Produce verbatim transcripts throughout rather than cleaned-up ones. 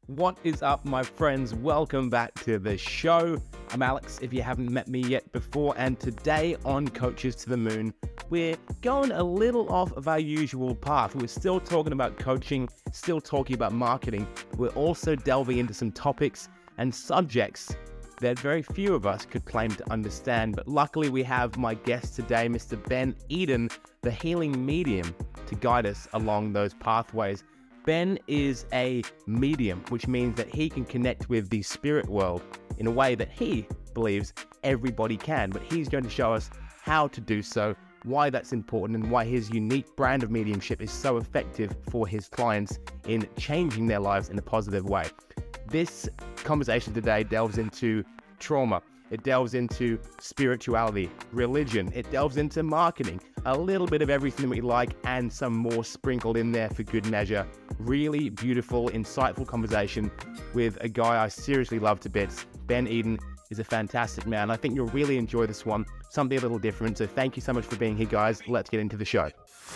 What is up, my friends? Welcome back to the show. I'm Alex, if you haven't met me yet before, and today on Coaches to the Moon, we're going a little off of our usual path. We're still talking about coaching, still talking about marketing. We're also delving into some topics and subjects that very few of us could claim to understand. But luckily, we have my guest today, Mister Ben Eden, the healing medium, to guide us along those pathways. Ben is a medium, which means that he can connect with the spirit world in a way that he believes everybody can. But he's going to show us how to do so, why that's important, and why his unique brand of mediumship is so effective for his clients in changing their lives in a positive way. This conversation today delves into trauma. It delves into spirituality, religion. It delves into marketing, a little bit of everything we like and some more sprinkled in there for good measure. Really beautiful, insightful conversation with a guy I seriously love to bits. Ben Eden is a fantastic man. I think you'll really enjoy this one, something a little different. So thank you so much for being here, guys. Let's get into the show.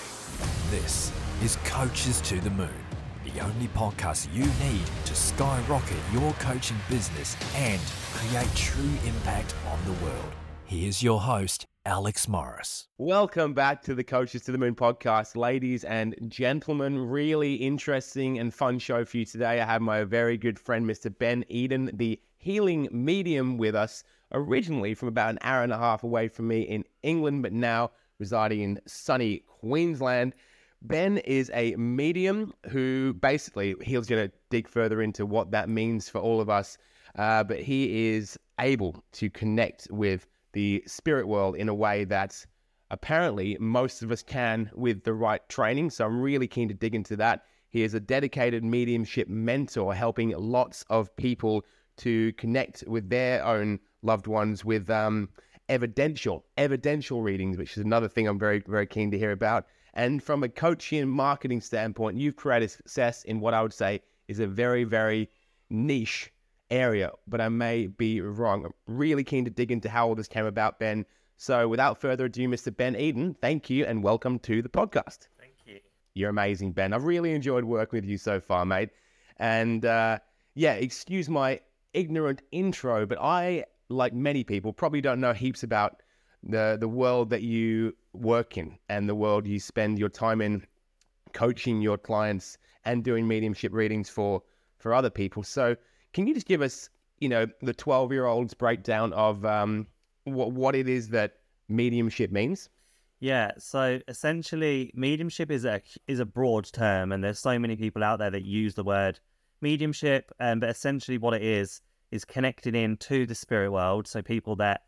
This is Coaches to the Moon, the only podcast you need to skyrocket your coaching business and create true impact on the world. Here's your host, Alex Morris. Welcome back to the Coaches to the Moon podcast, ladies and gentlemen. Really interesting and fun show for you today. I have my very good friend, Mister Ben Eden, the healing medium, with us, originally from about an hour and a half away from me in England, but now residing in sunny Queensland. Ben is a medium who basically, he's going to dig further into what that means for all of us, uh, but he is able to connect with the spirit world in a way that apparently most of us can with the right training. So I'm really keen to dig into that. He is a dedicated mediumship mentor, helping lots of people to connect with their own loved ones with um, evidential, evidential readings, which is another thing I'm very, very keen to hear about. And from a coaching and marketing standpoint, you've created success in what I would say is a very, very niche area, but I may be wrong. I'm really keen to dig into how all this came about, Ben. So without further ado, Mister Ben Eden, thank you and welcome to the podcast. Thank you. You're amazing, Ben. I've really enjoyed working with you so far, mate. And uh, yeah, excuse my ignorant intro, but I, like many people, probably don't know heaps about the the world that you work in and the world you spend your time in coaching your clients and doing mediumship readings for for other people. So can you just give us, you know, the twelve-year-old's breakdown of um, what what it is that mediumship means? Yeah, so essentially mediumship is a is a broad term, and there's so many people out there that use the word mediumship, um, but essentially what it is is connected in to the spirit world. So people that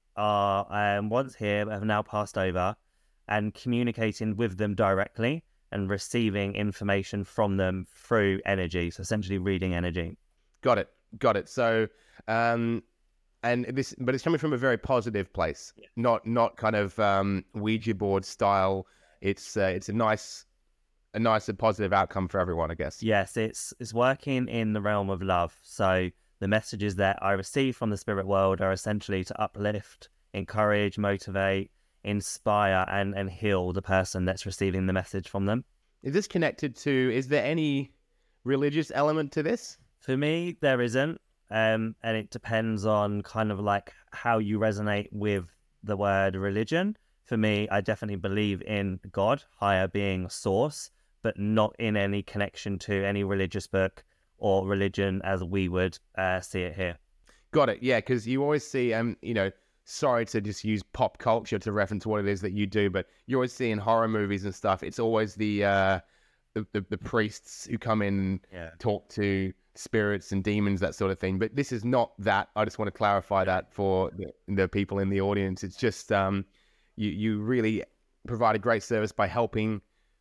are um, once here but have now passed over, and communicating with them directly and receiving information from them through energy. So essentially reading energy. Got it. Got it. So, um, and this, but it's coming from a very positive place, Yeah. not not kind of um, Ouija board style. It's uh, it's a nice, a nice and positive outcome for everyone, I guess. Yes, it's it's working in the realm of love. So the messages that I receive from the spirit world are essentially to uplift, encourage, motivate, inspire, and, and heal the person that's receiving the message from them. Is this connected to, is there any religious element to this? For me, there isn't. Um, and it depends on kind of like how you resonate with the word religion. For me, I definitely believe in God, higher being, source, but not in any connection to any religious book or religion as we would uh, see it here. Got it. Yeah, because you always see, um, you know, sorry to just use pop culture to reference what it is that you do, but you always see in horror movies and stuff, it's always the uh, the, the, the priests who come in and Yeah. talk to spirits and demons, that sort of thing. But this is not that. I just want to clarify that for the, the people in the audience. It's just um, you you really provide a great service by helping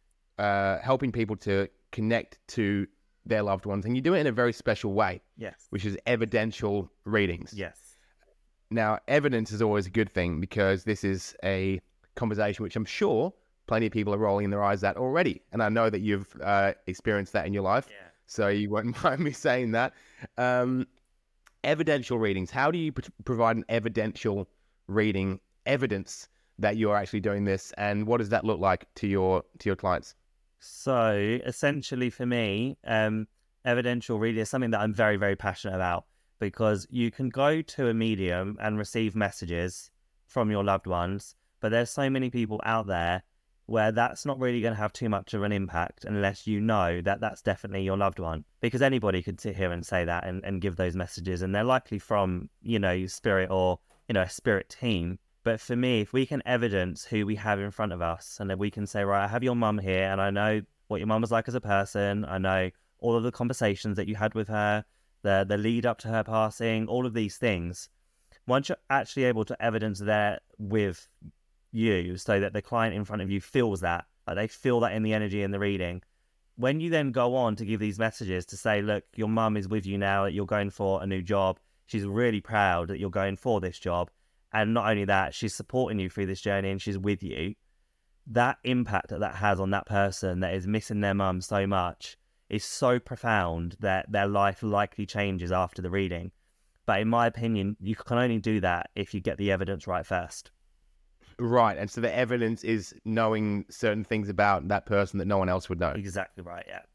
uh, helping people to connect to their loved ones, and you do it in a very special way, Yes. which is evidential readings. Yes. Now, evidence is always a good thing because this is a conversation which I'm sure plenty of people are rolling their eyes at already, and I know that you've uh, experienced that in your life. Yeah. So you won't mind me saying that. Um, evidential readings. How do you p- provide an evidential reading, evidence that you're actually doing this, and what does that look like to your to your clients? So essentially for me, um, evidential reading is something that I'm very, very passionate about, because you can go to a medium and receive messages from your loved ones, but there's so many people out there where that's not really going to have too much of an impact unless you know that that's definitely your loved one. Because anybody could sit here and say that and, and give those messages, and they're likely from, you know, spirit or, you know, a spirit team. But for me, if we can evidence who we have in front of us, and then we can say, right, I have your mum here, and I know what your mum was like as a person, I know all of the conversations that you had with her, the the lead up to her passing, all of these things. Once you're actually able to evidence that with you, so that the client in front of you feels that, like they feel that in the energy in the reading, when you then go on to give these messages to say, look, your mum is with you now, that you're going for a new job, she's really proud that you're going for this job, and not only that, she's supporting you through this journey and she's with you, that impact that that has on that person that is missing their mum so much is so profound that their life likely changes after the reading. But in my opinion, you can only do that if you get the evidence right first. Right. And so the evidence is knowing certain things about that person that no one else would know. Exactly right, yeah.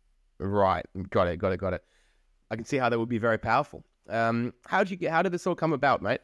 Right. Got it, got it, got it. I can see how that would be very powerful. Um, how did you get, how did this all come about, mate?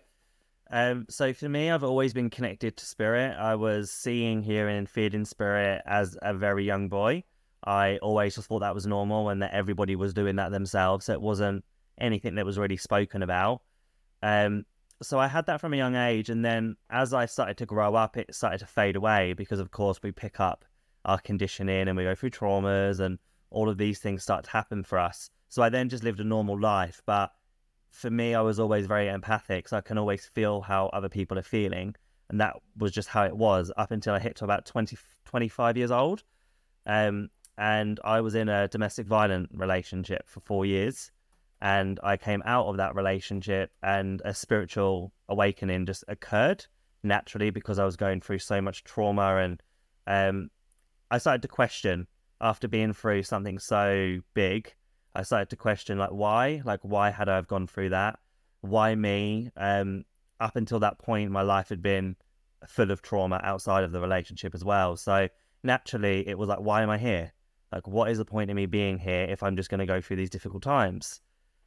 Um, so for me, I've always been connected to spirit. I was seeing, hearing, and feeling spirit as a very young boy. I always just thought that was normal and that everybody was doing that themselves. So it wasn't anything that was really spoken about. Um, so I had that from a young age. And then as I started to grow up, it started to fade away because, of course, we pick up our conditioning and we go through traumas and all of these things start to happen for us. So I then just lived a normal life. But for me, I was always very empathic. So I can always feel how other people are feeling. And that was just how it was up until I hit to about twenty, twenty-five years old. Um, and I was in a domestic violent relationship for four years. And I came out of that relationship and a spiritual awakening just occurred naturally because I was going through so much trauma. And um, I started to question, after being through something so big, I started to question, like, why? Like, why had I have gone through that? Why me? Um, up until that point, my life had been full of trauma outside of the relationship as well. So naturally, it was like, why am I here? Like, what is the point of me being here if I'm just going to go through these difficult times?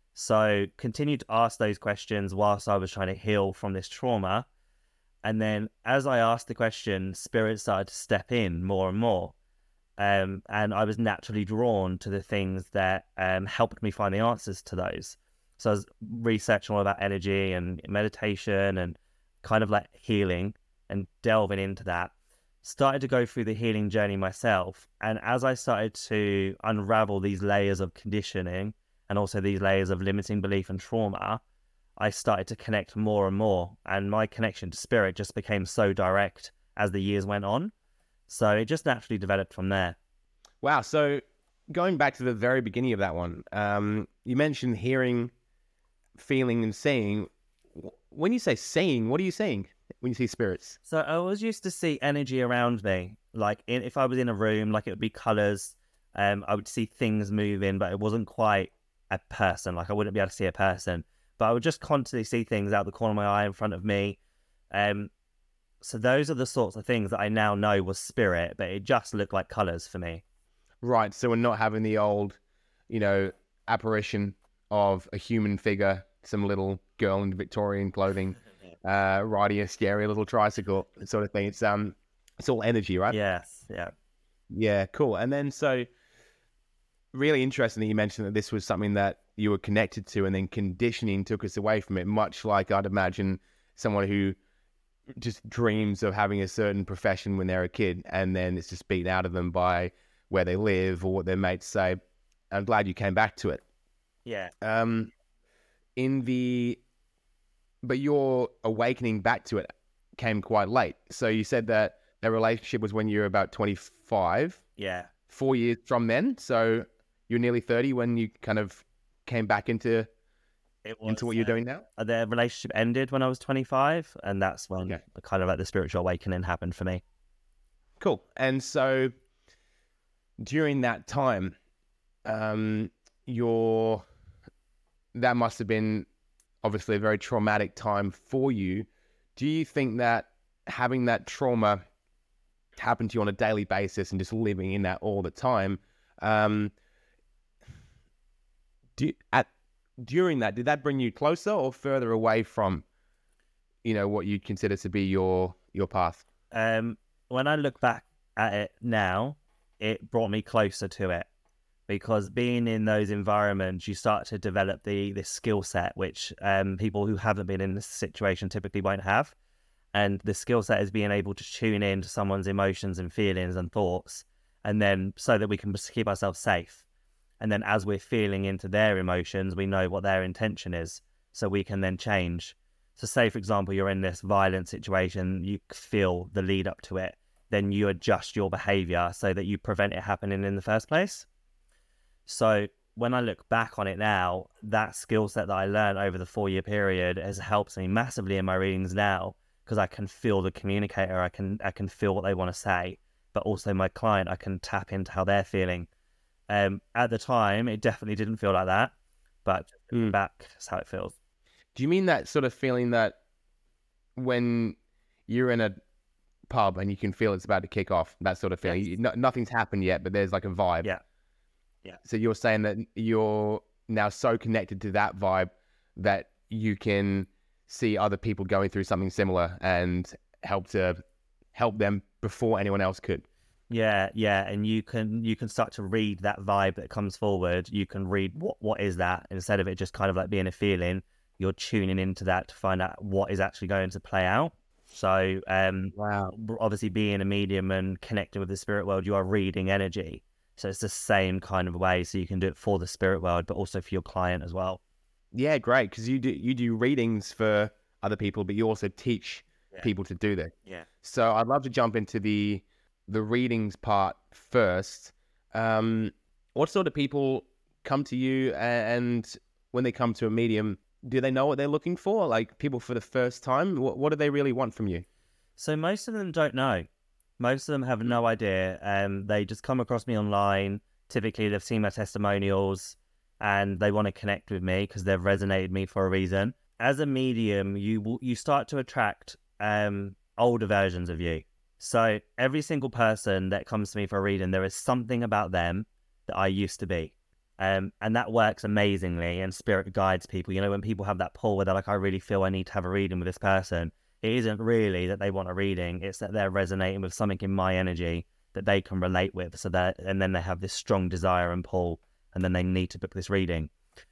So continued to ask those questions whilst I was trying to heal from this trauma. And then as I asked the question, spirit started to step in more and more. Um, and I was naturally drawn to the things that um, helped me find the answers to those. So I was researching all about energy and meditation and kind of like healing and delving into that. Started to go through the healing journey myself. And as I started to unravel these layers of conditioning and also these layers of limiting belief and trauma, I started to connect more and more. And my connection to spirit just became so direct as the years went on. So it just naturally developed from there. Wow. So going back to the very beginning of that one, um, you mentioned hearing, feeling, and seeing. When you say seeing, what are you seeing when you see spirits? So I always used to see energy around me. Like in, if I was in a room, like it would be colors. Um, I would see things moving, but it wasn't quite a person. Like I wouldn't be able to see a person, but I would just constantly see things out the corner of my eye in front of me. Um, so those are the sorts of things that I now know was spirit, but it just looked like colors for me. Right. So we're not having the old, you know, apparition of a human figure, some little girl in Victorian clothing, uh, riding a scary little tricycle, sort of thing. It's um, it's all energy, right? Yes. Yeah. Yeah. Cool. And then so. Really interesting that you mentioned that this was something that you were connected to and then conditioning took us away from it, much like I'd imagine someone who just dreams of having a certain profession when they're a kid and then it's just beaten out of them by where they live or what their mates say. I'm glad you came back to it. Yeah. Um, in the, but your awakening back to it came quite late. So you said that the relationship was when you were about twenty-five. Yeah. Four years from then. So you're nearly thirty when you kind of came back into It was, into what you're uh, doing now? The relationship ended when I was twenty-five, and that's when Okay. kind of like the spiritual awakening happened for me. Cool. And so during that time, um, your that must have been obviously a very traumatic time for you. Do you think that having that trauma happen to you on a daily basis and just living in that all the time, um, Do you, at during that, did that bring you closer or further away from, you know, what you'd consider to be your your path? Um, when I look back at it now, it brought me closer to it, because being in those environments, you start to develop the this skill set, which um, people who haven't been in this situation typically won't have. And the skill set is being able to tune in to someone's emotions and feelings and thoughts, and then so that we can keep ourselves safe. And then as we're feeling into their emotions, we know what their intention is, so we can then change. So say, for example, you're in this violent situation, you feel the lead up to it, then you adjust your behavior so that you prevent it happening in the first place. So when I look back on it now, that skill set that I learned over the four year period has helped me massively in my readings now, because I can feel the communicator, I can I can feel what they want to say, but also my client, I can tap into how they're feeling. Um, at the time, it definitely didn't feel like that, but mm. back, that's how it feels. Do you mean that sort of feeling that when you're in a pub and you can feel it's about to kick off, that sort of feeling? Yes. No, nothing's happened yet, but there's like a vibe. Yeah. Yeah. So you're saying that you're now so connected to that vibe that you can see other people going through something similar and help to help them before anyone else could. Yeah, yeah, and you can you can start to read that vibe that comes forward. You can read what what is that, instead of it just kind of like being a feeling. You're tuning into that to find out what is actually going to play out. So, um, wow, obviously being a medium and connecting with the spirit world, you are reading energy. So it's the same kind of way. So you can do it for the spirit world, but also for your client as well. Yeah, great, because you do you do readings for other people, but you also teach yeah. people to do that. Yeah. So I'd love to jump into the the readings part first. Um, what sort of people come to you, and when they come to a medium, do they know what they're looking for? Like people for the first time, what what do they really want from you? So most of them don't know. Most of them have no idea. Um, they just come across me online. Typically, they've seen my testimonials and they want to connect with me because they've resonated me for a reason. As a medium, you you start to attract um, older versions of you. So every single person that comes to me for a reading, there is something about them that I used to be. Um, and that works amazingly, and spirit guides people. You know, when people have that pull where they're like, I really feel I need to have a reading with this person, it isn't really that they want a reading, it's that they're resonating with something in my energy that they can relate with, so that, and then they have this strong desire and pull, and then they need to book this reading.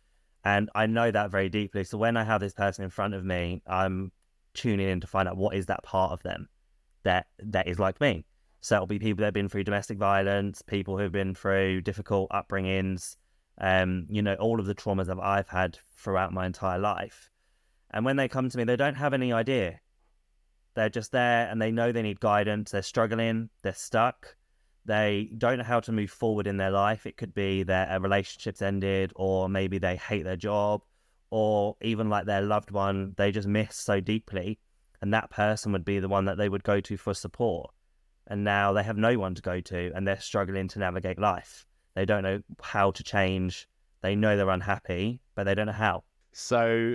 And I know that very deeply. So when I have this person in front of me, I'm tuning in to find out what is that part of them that that is like me. So it'll be people that have been through domestic violence, people who've been through difficult upbringings, um, you know, all of the traumas that I've had throughout my entire life. And when they come to me, they don't have any idea. They're just there and they know they need guidance. They're struggling. They're stuck. They don't know how to move forward in their life. It could be their relationship's ended, or maybe they hate their job, or even like their loved one, they just miss so deeply. And that person would be the one that they would go to for support. And now they have no one to go to, and they're struggling to navigate life. They don't know how to change. They know they're unhappy, but they don't know how. So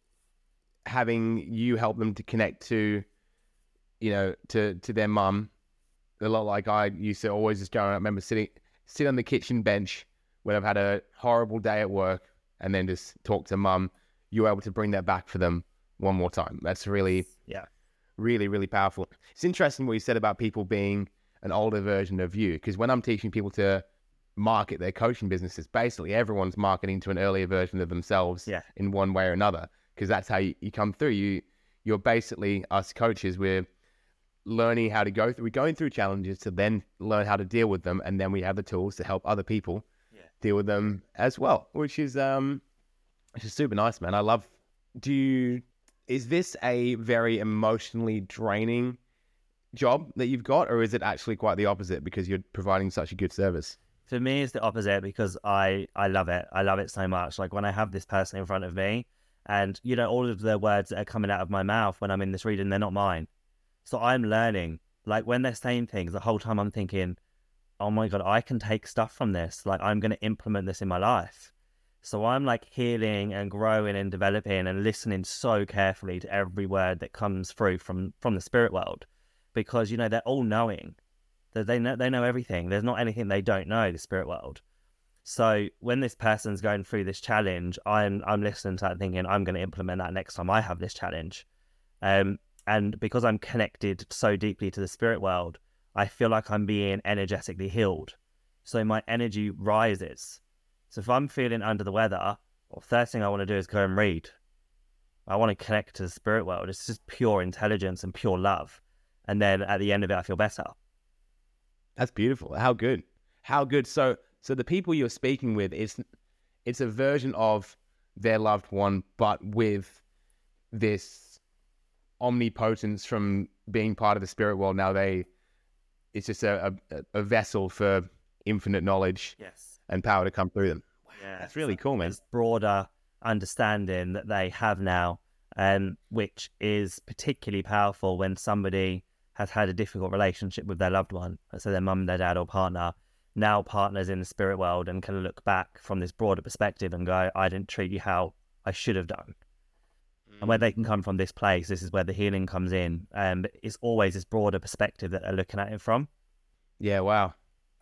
having you help them to connect to, you know, to, to their mum, a lot like I used to always just go, I remember sitting, sit on the kitchen bench when I've had a horrible day at work and then just talk to mum. You're able to bring that back for them one more time. That's really, yeah, really, really powerful. It's interesting what you said about people being an older version of you, because when I'm teaching people to market their coaching businesses, basically everyone's marketing to an earlier version of themselves yeah. in one way or another, because that's how you, you come through. You, you're basically, us coaches, we're learning how to go through, we're going through challenges to then learn how to deal with them, and then we have the tools to help other people yeah. deal with them as well, which is um, which is super nice, man. I love. Do you? Is this a very emotionally draining job that you've got, or is it actually quite the opposite because you're providing such a good service? For me, it's the opposite, because I, I love it. I love it so much. Like when I have this person in front of me and, you know, all of the words that are coming out of my mouth when I'm in this reading, they're not mine. So I'm learning. Like when they're saying things, the whole time I'm thinking, oh my God, I can take stuff from this. Like I'm going to implement this in my life. So I'm like healing and growing and developing and listening so carefully to every word that comes through from, from the spirit world, because, you know, they're all knowing. They know, they know everything. There's not anything they don't know, the spirit world. So when this person's going through this challenge, I'm I'm listening to that thinking, I'm going to implement that next time I have this challenge. Um, and because I'm connected so deeply to the spirit world, I feel like I'm being energetically healed. So my energy rises. So if I'm feeling under the weather, well, first thing I want to do is go and read. I want to connect to the spirit world. It's just pure intelligence and pure love. And then at the end of it, I feel better. That's beautiful. How good. How good. So so the people you're speaking with, it's it's a version of their loved one, but with this omnipotence from being part of the spirit world. Now they, it's just a, a, a vessel for infinite knowledge Yes. and power to come through them. Yeah, That's really cool, man. This broader understanding that they have now, um, which is particularly powerful when somebody has had a difficult relationship with their loved one, so their mum, their dad, or partner, now partners in the spirit world, and can look back from this broader perspective and go, I didn't treat you how I should have done. And where they can come from this place, this is where the healing comes in. Um, it's always this broader perspective that they're looking at it from. Yeah, wow.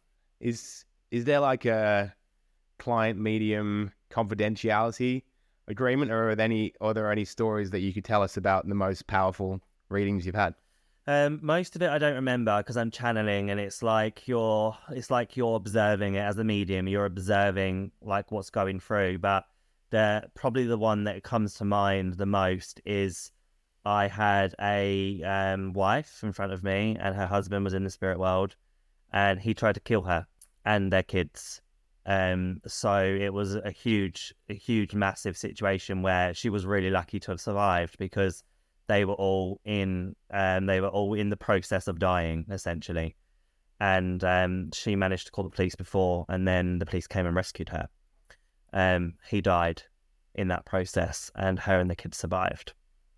Is is there like a client medium confidentiality agreement, or are there any are there any stories that you could tell us about the most powerful readings you've had? Um, most of it I don't remember because I'm channeling, and it's like you're it's like you're observing it as a medium. You're observing like what's going through. But the probably the one that comes to mind the most is I had a um, wife in front of me, and her husband was in the spirit world, and he tried to kill her and their kids. Um, so it was a huge, a huge, massive situation where she was really lucky to have survived because they were all in, um, they were all in the process of dying, essentially. And um, she managed to call the police before, and then the police came and rescued her. Um, he died in that process, and her and the kids survived.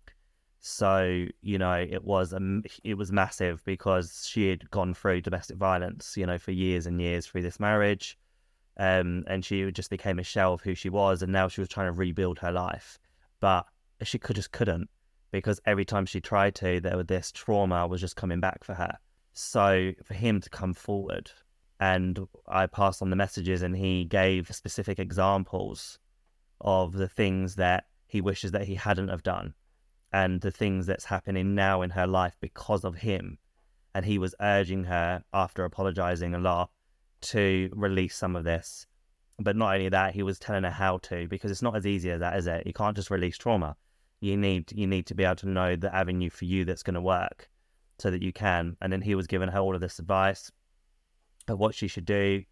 So, you know, it was um, it was massive because she had gone through domestic violence, you know, for years and years through this marriage. Um, and she just became a shell of who she was, and now she was trying to rebuild her life. But she could just couldn't, because every time she tried to, there was this trauma was just coming back for her. So for him to come forward, and I passed on the messages, and he gave specific examples of the things that he wishes that he hadn't have done, and the things that's happening now in her life because of him. And he was urging her, after apologizing a lot, to release some of this. But not only that, he was telling her how to, because it's not as easy as that, is it? You can't just release trauma. You need you need to be able to know the avenue for you that's going to work so that you can. And then he was giving her all of this advice of what she should do.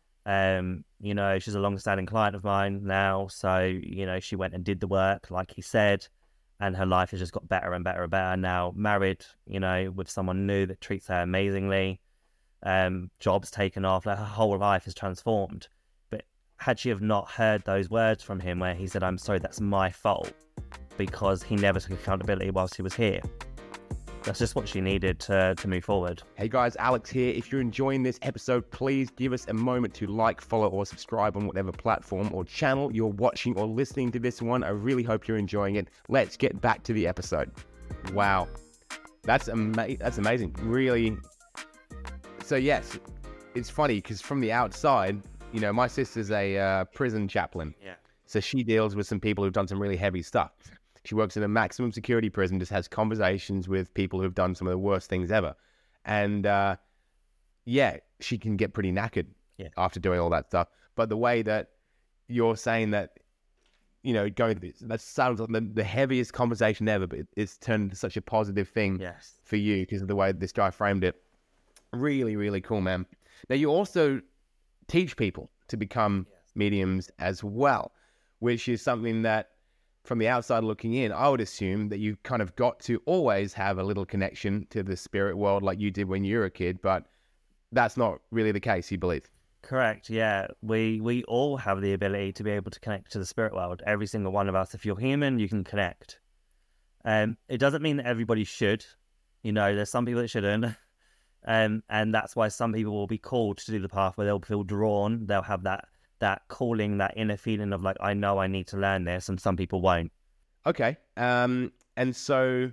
Um, you know, she's a long-standing client of mine now, so, you know, she went and did the work, like he said, and her life has just got better and better and better. Now married, you know, with someone new that treats her amazingly. Um, jobs taken off, like her whole life is transformed. But had she have not heard those words from him where he said, I'm sorry, that's my fault, because he never took accountability whilst he was here. That's just what she needed to, to move forward. Hey guys, Alex here. If you're enjoying this episode, please give us a moment to like, follow, or subscribe on whatever platform or channel you're watching or listening to this one. I really hope you're enjoying it. Let's get back to the episode. Wow. That's, ama- that's amazing. Really. So yes, it's funny because from the outside, you know, my sister's a uh, prison chaplain. Yeah. So she deals with some people who've done some really heavy stuff. She works in a maximum security prison, just has conversations with people who've done some of the worst things ever. And uh, yeah, she can get pretty knackered yeah. after doing all that stuff. But the way that you're saying that, you know, going through, that sounds like the, the heaviest conversation ever, but it's turned into such a positive thing yes. for you because of the way this guy framed it. Really, really cool, man. Now, you also teach people to become yes. mediums as well, which is something that from the outside looking in, I would assume that you kind of got to always have a little connection to the spirit world like you did when you were a kid, but that's not really the case, you believe? Correct, yeah. We we all have the ability to be able to connect to the spirit world. Every single one of us. If you're human, you can connect. Um, it doesn't mean that everybody should. You know, there's some people that shouldn't. Um, and that's why some people will be called to do the path where they'll feel drawn. They'll have that that calling, that inner feeling of like, I know I need to learn this, and some people won't. Okay. Um, and so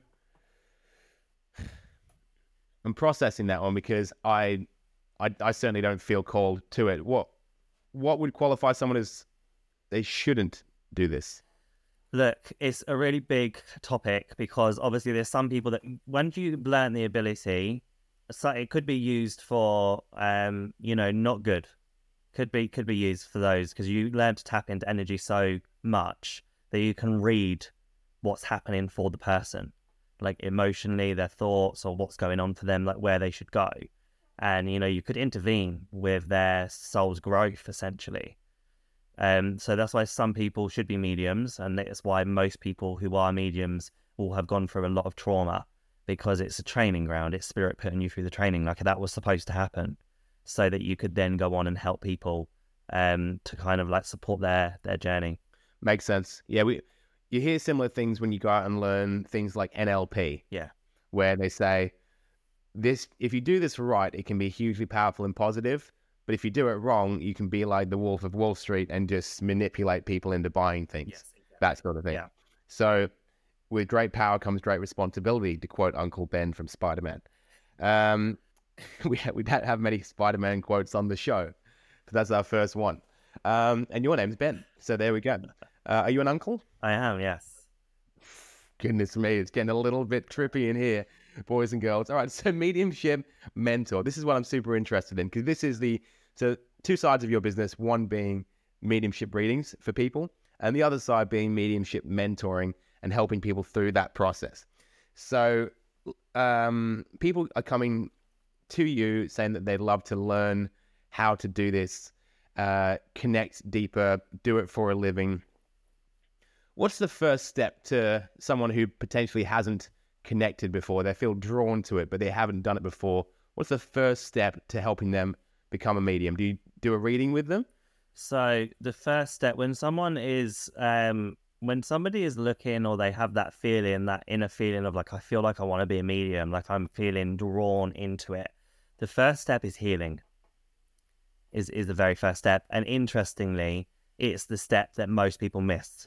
I'm processing that one because I, I, I certainly don't feel called to it. What, what would qualify someone as they shouldn't do this? Look, it's a really big topic because obviously there's some people that once you learn the ability, so it could be used for, um, you know, not good. Could be could be used for those because you learn to tap into energy so much that you can read what's happening for the person, like emotionally, their thoughts or what's going on for them, like where they should go. And, you know, you could intervene with their soul's growth, essentially. Um, so that's why some people should be mediums, and that's why most people who are mediums will have gone through a lot of trauma, because it's a training ground. It's spirit putting you through the training, like that was supposed to happen, so that you could then go on and help people um, to kind of like support their their journey. Makes sense. Yeah, we you hear similar things when you go out and learn things like N L P. Yeah, where they say this: if you do this right, it can be hugely powerful and positive. But if you do it wrong, you can be like the Wolf of Wall Street and just manipulate people into buying things. yes, exactly. That sort of thing. Yeah. So with great power comes great responsibility, to quote Uncle Ben from Spider-Man. Um, we, ha- we don't have many Spider-Man quotes on the show, but that's our first one. Um, and your name's Ben. So there we go. Uh, are you an uncle? I am, yes. Goodness me, it's getting a little bit trippy in here, boys and girls. All right, so mediumship mentor. This is what I'm super interested in, because this is the, so two sides of your business, one being mediumship readings for people, and the other side being mediumship mentoring and helping people through that process. So um, people are coming to you saying that they'd love to learn how to do this, uh, connect deeper, do it for a living. What's the first step to someone who potentially hasn't connected before? They feel drawn to it, but they haven't done it before. What's the first step to helping them become a medium? Do you do a reading with them? So the first step, when someone is, um, when somebody is looking, or they have that feeling, that inner feeling of like, I feel like I want to be a medium, like I'm feeling drawn into it. The first step is healing, is, is the very first step. And interestingly, it's the step that most people miss,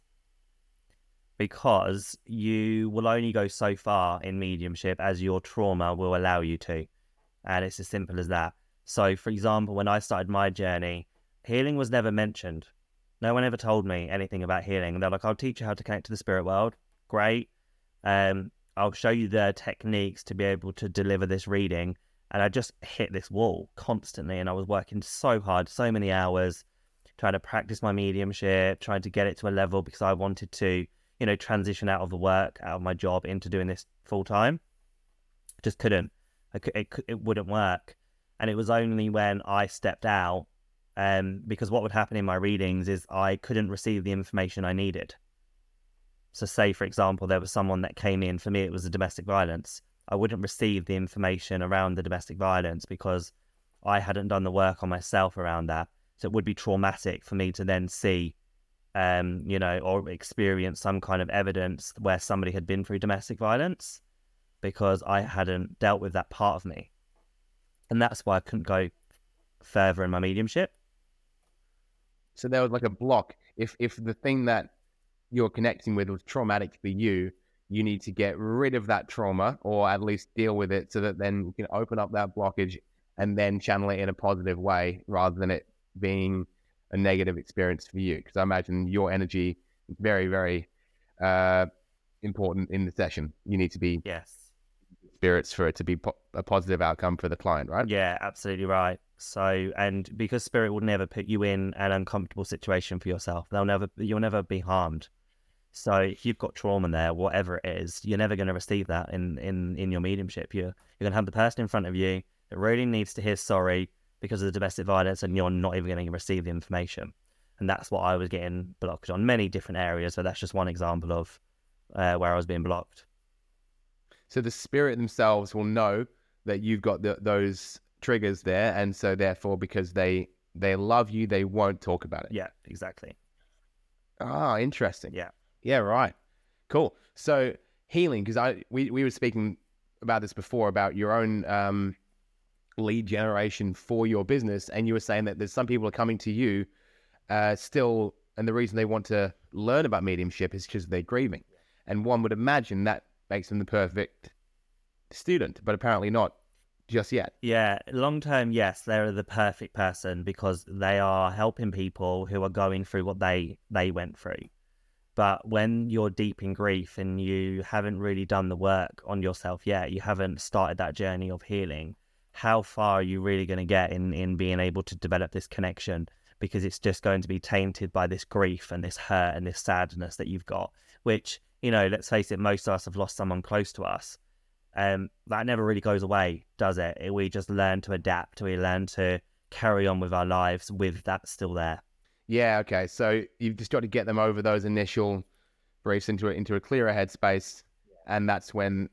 because you will only go so far in mediumship as your trauma will allow you to. And it's as simple as that. So, for example, when I started my journey, healing was never mentioned. No one ever told me anything about healing. They're like, I'll teach you how to connect to the spirit world. Great. Um, I'll show you the techniques to be able to deliver this reading. And I just hit this wall constantly. And I was working so hard, so many hours, trying to practice my mediumship, trying to get it to a level, because I wanted to, you know, transition out of the work, out of my job, into doing this full time. Just couldn't. I could, it, it wouldn't work. And it was only when I stepped out, um, because what would happen in my readings is I couldn't receive the information I needed. So say, for example, there was someone that came in, for me, it was a domestic violence. I wouldn't receive the information around the domestic violence because I hadn't done the work on myself around that. So it would be traumatic for me to then see, um, you know, or experience some kind of evidence where somebody had been through domestic violence, because I hadn't dealt with that part of me. And that's why I couldn't go further in my mediumship. So there was like a block. If if the thing that you're connecting with was traumatic for you, you need to get rid of that trauma, or at least deal with it, so that then you can open up that blockage and then channel it in a positive way, rather than it being a negative experience for you. Because I imagine your energy is very, very uh, important in the session. You need to be Yes. spirits for it to be po- a positive outcome for the client, right? Yeah, absolutely right. So, and because spirit will never put you in an uncomfortable situation for yourself, they'll never, you'll never be harmed. So if you've got trauma there, whatever it is, you're never going to receive that in, in, in your mediumship. You're, you're going to have the person in front of you that really needs to hear sorry because of the domestic violence, and you're not even going to receive the information. And that's what I was getting blocked on many different areas. So that's just one example of uh, where I was being blocked. So the spirit themselves will know that you've got the, those triggers there, and so therefore, because they they love you, they won't talk about it. Yeah, exactly. Ah, interesting. Yeah. Yeah, right. Cool. So healing, because I we, we were speaking about this before, about your own um, lead generation for your business, and you were saying that there's some people are coming to you uh, still, and the reason they want to learn about mediumship is because they're grieving. And one would imagine that makes them the perfect student, but apparently not. just yet. Yeah, long term, yes, they're the perfect person because they are helping people who are going through what they they went through. But when you're deep in grief and you haven't really done the work on yourself yet, you haven't started that journey of healing, how far are you really going to get in, in being able to develop this connection? Because it's just going to be tainted by this grief and this hurt and this sadness that you've got, which, you know, let's face it, most of us have lost someone close to us. Um, that never really goes away, does it? We just learn to adapt. We learn to carry on with our lives with that still there. Yeah, okay. So you've just got to get them over those initial briefs into a, into a clearer headspace, and that's when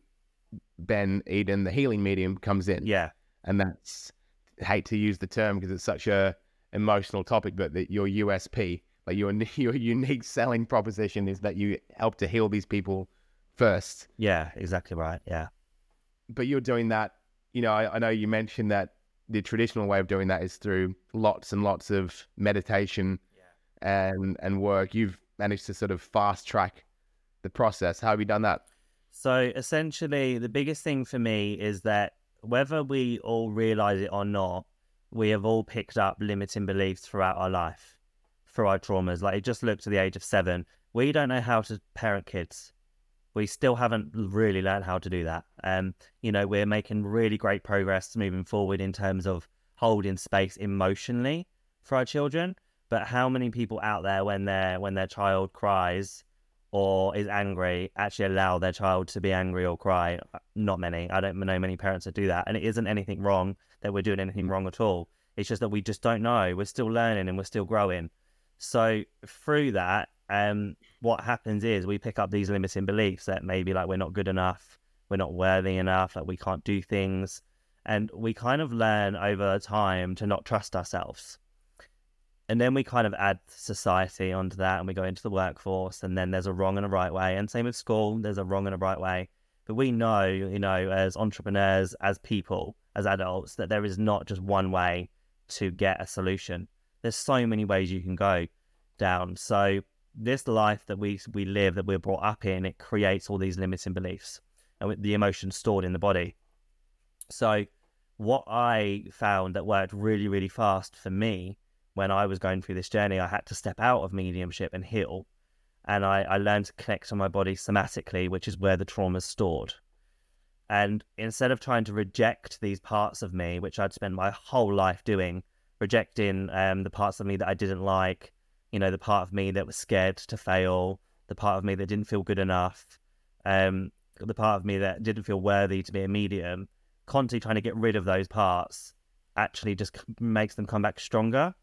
Ben Eden, the healing medium, comes in. Yeah. And that's, I hate to use the term because it's such a emotional topic, but that your U S P, like your your unique selling proposition, is that you help to heal these people first. Yeah, exactly right. Yeah. But you're doing that, you know, I, I know you mentioned that the traditional way of doing that is through lots and lots of meditation yeah. and and work. You've managed to sort of fast track the process. How have you done that? So essentially, the biggest thing for me is that whether we all realize it or not, we have all picked up limiting beliefs throughout our life, through our traumas. Like, just look to the age of seven. We don't know how to parent kids. We still haven't really learned how to do that. Um, you know, we're making really great progress moving forward in terms of holding space emotionally for our children. But how many people out there, when their when their child cries or is angry, actually allow their child to be angry or cry? Not many. I don't know many parents that do that. And it isn't anything wrong that we're doing anything wrong at all. It's just that we just don't know. We're still learning and we're still growing. So through that, um, what happens is we pick up these limiting beliefs that maybe like we're not good enough, we're not worthy enough, that we can't do things. And we kind of learn over time to not trust ourselves. And then we kind of add society onto that, and we go into the workforce, and then there's a wrong and a right way. And same with school, there's a wrong and a right way. But we know, you know, as entrepreneurs, as people, as adults, that there is not just one way to get a solution. There's so many ways you can go down. So this life that we we live, that we're brought up in, it creates all these limiting beliefs and with the emotions stored in the body. So what I found that worked really, really fast for me when I was going through this journey, I had to step out of mediumship and heal. And I, I learned to connect to my body somatically, which is where the trauma is stored. And instead of trying to reject these parts of me, which I'd spent my whole life doing, rejecting um, the parts of me that I didn't like, you know, the part of me that was scared to fail, the part of me that didn't feel good enough, um, the part of me that didn't feel worthy to be a medium, constantly trying to get rid of those parts actually just makes them come back stronger.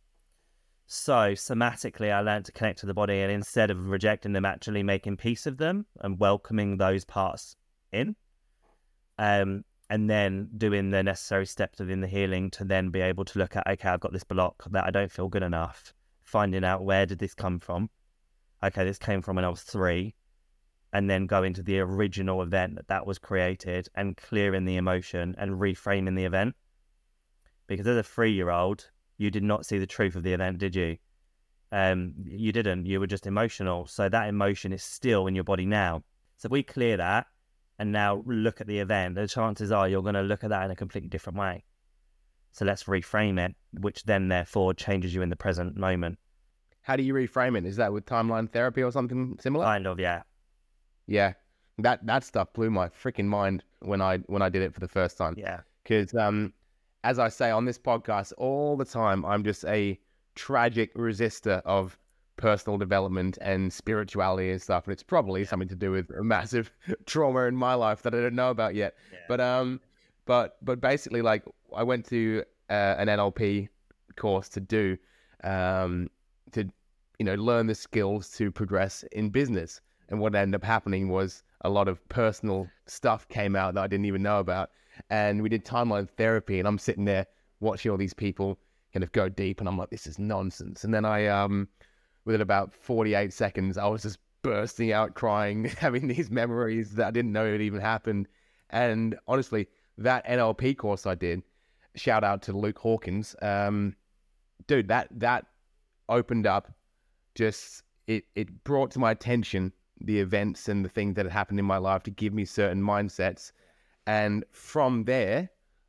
So somatically, I learned to connect to the body, and instead of rejecting them, actually making peace of them and welcoming those parts in, um, and then doing the necessary steps within the healing to then be able to look at, okay, I've got this block that I don't feel good enough, finding out where did this come from. Okay, this came from when I was three, and then go into the original event that that was created and clearing the emotion and reframing the event. Because as a three-year-old, you did not see the truth of the event, did you? Um, you didn't. You were just emotional. So that emotion is still in your body now. So if we clear that and now look at the event, the chances are you're going to look at that in a completely different way. So let's reframe it, which then therefore changes you in the present moment. How do you reframe it? Is that with timeline therapy or something similar? Kind of, yeah. Yeah. That that stuff blew my freaking mind when I when I did it for the first time. Yeah. Because um, as I say on this podcast all the time, I'm just a tragic resistor of personal development and spirituality and stuff. And it's probably yeah. something to do with a massive trauma in my life that I don't know about yet. Yeah. But um, but but basically, like, I went to uh, an N L P course to do um to you know learn the skills to progress in business. And what ended up happening was a lot of personal stuff came out that I didn't even know about. And we did timeline therapy, and I'm sitting there watching all these people kind of go deep, and I'm like, this is nonsense. And then I, um, within about forty-eight seconds, I was just bursting out crying, having these memories that I didn't know it even happened. And honestly, that N L P course I did, shout out to Luke Hawkins, um, dude, that that opened up, just, it, it brought to my attention the events and the things that had happened in my life to give me certain mindsets. And from there,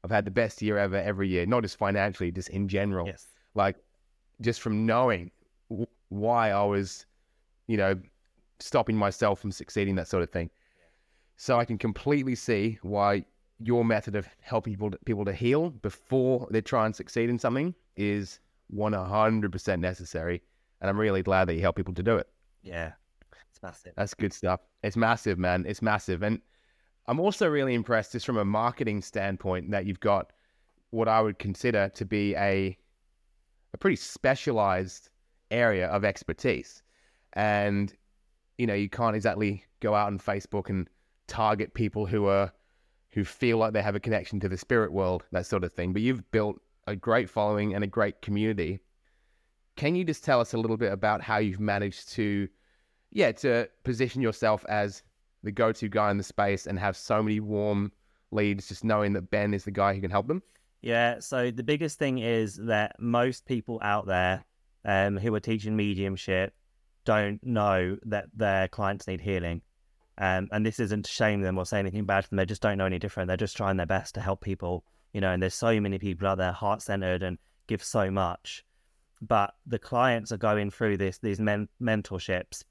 I've had the best year ever every year, not just financially, just in general. Yes. Like just from knowing w- why I was, you know, stopping myself from succeeding, that sort of thing. So I can completely see why your method of helping people to, people to heal before they try and succeed in something is one hundred percent necessary. And I'm really glad that you help people to do it. Yeah, it's massive. That's good stuff. It's massive, man. It's massive. And I'm also really impressed just from a marketing standpoint that you've got what I would consider to be a a pretty specialized area of expertise. And, you know, you can't exactly go out on Facebook and target people who are who feel like they have a connection to the spirit world, that sort of thing. But you've built a great following and a great community. Can you just tell us a little bit about how you've managed to, yeah, to position yourself as the go-to guy in the space and have so many warm leads, just knowing that Ben is the guy who can help them? Yeah, so the biggest thing is that most people out there um, who are teaching mediumship don't know that their clients need healing. Um, and this isn't to shame them or say anything bad to them. They just don't know any different. They're just trying their best to help people, you know, and there's so many people out there heart-centered and give so much. But the clients are going through this these men- mentorships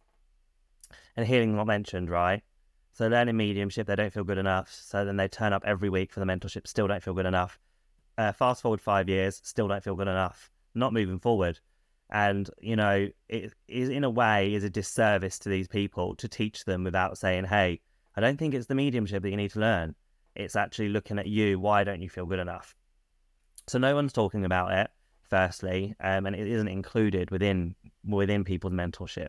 and healing not mentioned, right? So learning mediumship, they don't feel good enough. So then they turn up every week for the mentorship, still don't feel good enough. Uh, fast forward five years, still don't feel good enough. Not moving forward. And, you know, it is in a way is a disservice to these people to teach them without saying, hey, I don't think it's the mediumship that you need to learn. It's actually looking at you. Why don't you feel good enough? So no one's talking about it, firstly, um, and it isn't included within within people's mentorship.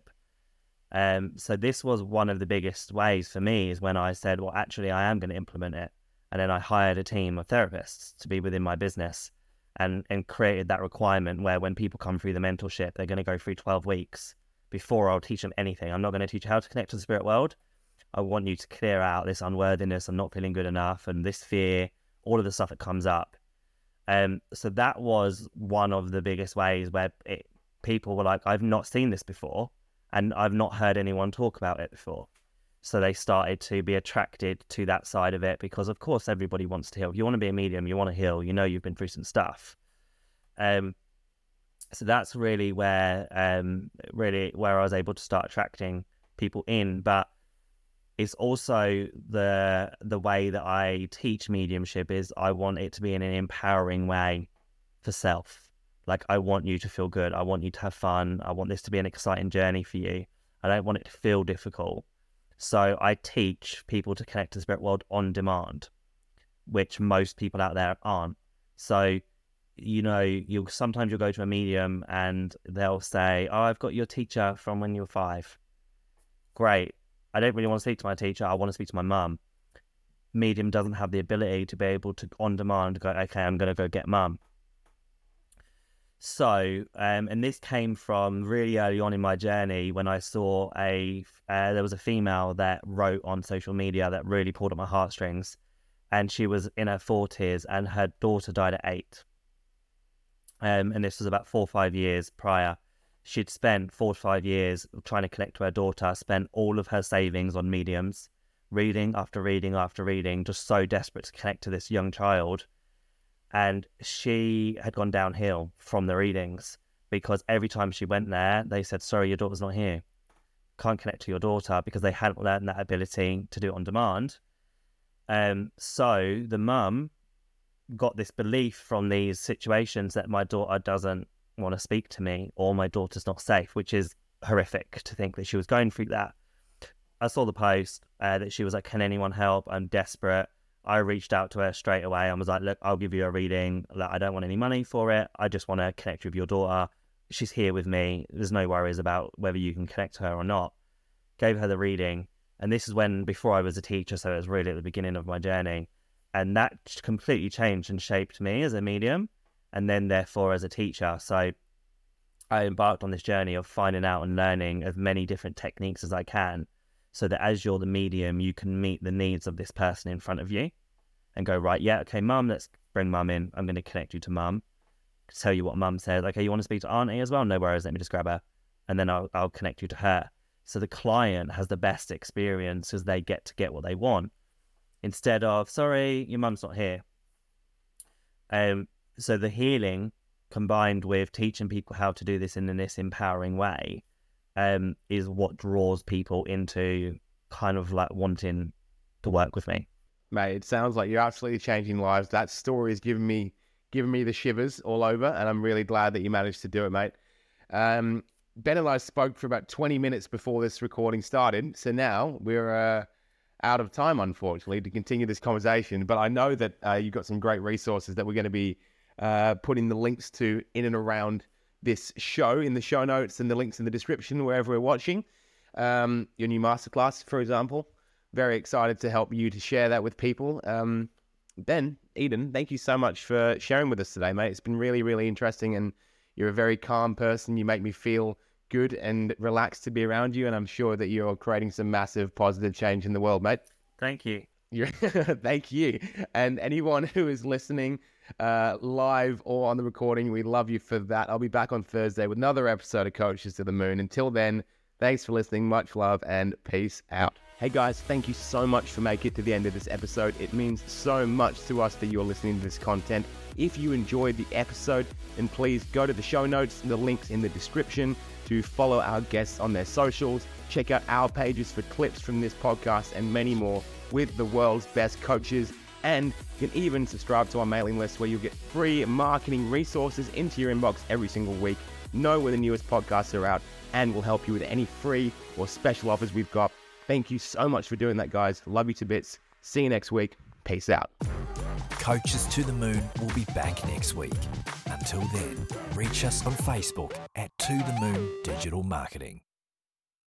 Um, so this was one of the biggest ways for me is when I said, well, actually, I am going to implement it. And then I hired a team of therapists to be within my business and, and created that requirement where when people come through the mentorship, they're going to go through twelve weeks before I'll teach them anything. I'm not going to teach you how to connect to the spirit world. I want you to clear out this unworthiness, I'm not feeling good enough, and this fear, all of the stuff that comes up. Um, so that was one of the biggest ways where it, people were like, I've not seen this before, and I've not heard anyone talk about it before. So they started to be attracted to that side of it because, of course, everybody wants to heal. If you want to be a medium, you want to heal, you know you've been through some stuff. Um, so that's really where, um, really where I was able to start attracting people in. But it's also the the way that I teach mediumship is I want it to be in an empowering way for self. Like, I want you to feel good. I want you to have fun. I want this to be an exciting journey for you. I don't want it to feel difficult. So I teach people to connect to the spirit world on demand, which most people out there aren't. So, you know, you'll sometimes you'll go to a medium and they'll say, oh, I've got your teacher from when you were five. Great. I don't really want to speak to my teacher. I want to speak to my mum. Medium doesn't have the ability to be able to, on demand, go, okay, I'm going to go get mum. So, um, and this came from really early on in my journey when I saw a, uh, there was a female that wrote on social media that really pulled at my heartstrings. And she was in her forties and her daughter died at eight. Um, and this was about four or five years prior. She'd spent four or five years trying to connect to her daughter, spent all of her savings on mediums, reading after reading after reading, just so desperate to connect to this young child. And she had gone downhill from the readings because every time she went there, they said, sorry, your daughter's not here. Can't connect to your daughter because they hadn't learned that ability to do it on demand. Um, so the mum got this belief from these situations that my daughter doesn't want to speak to me or my daughter's not safe, which is horrific to think that she was going through that. I saw the post uh, that she was like, can anyone help? I'm desperate. I reached out to her straight away and was like, look, I'll give you a reading. Like, I don't want any money for it. I just want to connect with your daughter. She's here with me. There's no worries about whether you can connect to her or not. Gave her the reading. And this is when, before I was a teacher, so it was really at the beginning of my journey. And that completely changed and shaped me as a medium and then therefore as a teacher. So I embarked on this journey of finding out and learning as many different techniques as I can, so that as you're the medium, you can meet the needs of this person in front of you and go, right, yeah, okay, mum, let's bring mum in. I'm going to connect you to mum, tell you what mum says. Okay, you want to speak to auntie as well? No worries, let me just grab her. And then I'll, I'll connect you to her. So the client has the best experience as they get to get what they want. Instead of, sorry, your mum's not here. Um, so the healing combined with teaching people how to do this in this empowering way um, is what draws people into kind of like wanting to work with me. Mate, it sounds like you're absolutely changing lives. That story has given me given me the shivers all over, and I'm really glad that you managed to do it, mate. Um, Ben and I spoke for about twenty minutes before this recording started, so now we're uh, out of time, unfortunately, to continue this conversation. But I know that uh, you've got some great resources that we're going to be uh, putting the links to in and around this show, in the show notes and the links in the description, wherever we're watching. Um, your new masterclass, for example. Very excited to help you to share that with people. Um, Ben, Eden, thank you so much for sharing with us today, mate. It's been really, really interesting, and you're a very calm person. You make me feel good and relaxed to be around you, and I'm sure that you're creating some massive positive change in the world, mate. Thank you. You're Thank you. And anyone who is listening uh, live or on the recording, we love you for that. I'll be back on Thursday with another episode of Coaches to the Moon. Until then, thanks for listening. Much love and peace out. Hey guys, thank you so much for making it to the end of this episode. It means so much to us that you're listening to this content. If you enjoyed the episode, then please go to the show notes and the links in the description to follow our guests on their socials. Check out our pages for clips from this podcast and many more with the world's best coaches. And you can even subscribe to our mailing list where you'll get free marketing resources into your inbox every single week. Know when the newest podcasts are out, and we'll help you with any free or special offers we've got. Thank you so much for doing that, guys. Love you to bits. See you next week. Peace out. Coaches to the Moon will be back next week. Until then, reach us on Facebook at To The Moon Digital Marketing.